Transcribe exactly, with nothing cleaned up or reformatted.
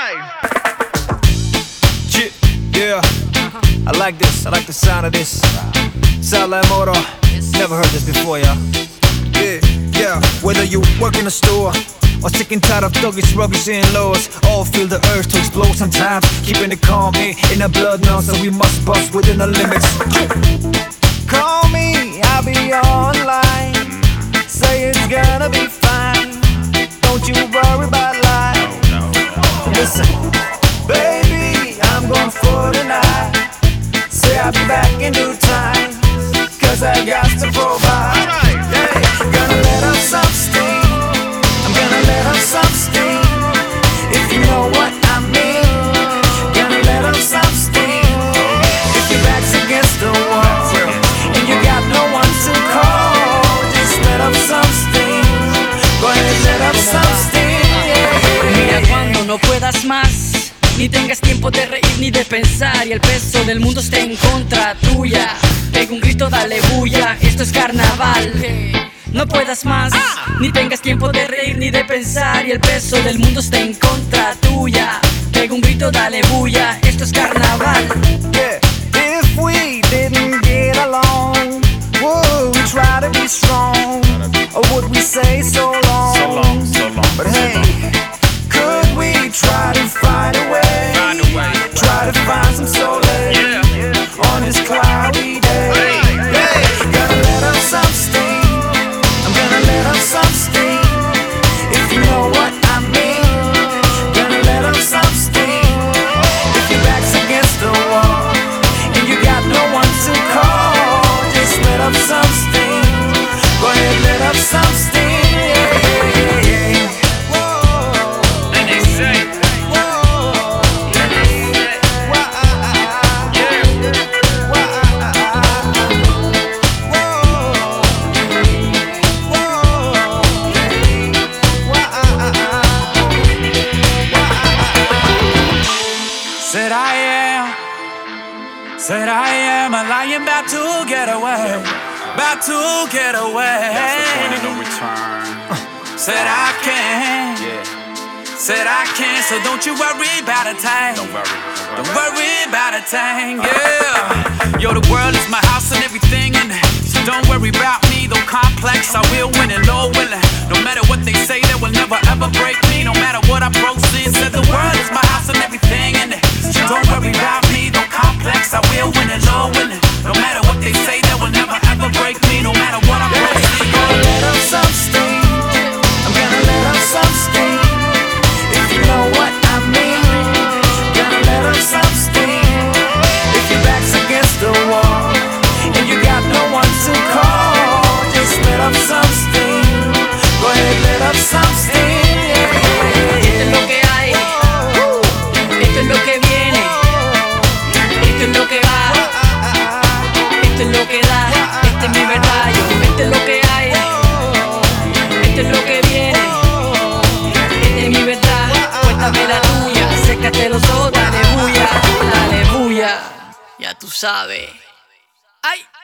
Yeah, I like this, I like the sound of this. Sala Moro, never heard this before, y'all. Yeah, yeah, whether you work in a store or sick and tired of thuggish, rubbish and laws, all feel the urge to explode sometimes. Keeping it calm ain't in the blood now, so we must bust within the limits. Call me, I'll be online. Say it's gonna be fine. Don't you worry about life. Listen, baby, I'm going for the night. Say I'll be back in due time, cause I got to provide. Hey, gonna let off some steam. I'm gonna let off some steam, if you know what I mean. Gonna let off some steam, if your back's against the wall and you got no one to call. Just let off some steam. Go ahead, let off some steam. Mira, cuando no puedas más, ni tengas tiempo de reír ni de pensar, y el peso del mundo esté en contra tuya, pega un grito, dale bulla, esto es carnaval. No puedas más, ni tengas tiempo de reír ni de pensar, y el peso del mundo está en contra tuya, pega un grito, dale bulla, esto es carnaval. Yeah, if we didn't get along, would we try to be strong, or would we say so long? So long, so long. But hey, could we try to find a way, Find a way. try to find some solace, Yeah. on this cloudy day? Hey, gotta let off some steam. I'm gonna let off some steam, if you know what I mean. Gonna let off some steam, if your back's against the wall and you got no one to call. Just let off some steam. Go ahead, let off some steam. Yeah, yeah, yeah. Whoa. And they say, Whoa. and they say, yeah. Said I am, said I am a lion about to get away, about to get away. That's the point of no return. Said I can, Yeah, said I can, so don't you worry about a thing. don't worry. Don't worry about a thing, yeah. Yo, the world is my house and everything in it, so don't worry about me, though complex. I will win and Lord willing. No matter what they say, they will never ever break me. No matter what I proceed, said the world is my house and everything in it, so don't worry about me, though complex. I will win and Lord willing. No matter what they say, they will never ever break me. No matter what I proceed. Gonna let off some steam. I'm gonna let off some steam, if you know what I mean. Gonna let off some steam, if your back's against the wall and you got no one to call. Just let off some steam. Go ahead, let off some steam. Esto es lo que hay, esto es lo que viene, esto es lo que va, esto es lo que da, esta es mi verdad, yo, esto es lo que hay, esto es lo que viene, esta es mi verdad, cuéntame la tuya, sécate los ojos, dale bulla, dale bulla, ya tú sabes. ¡Ay!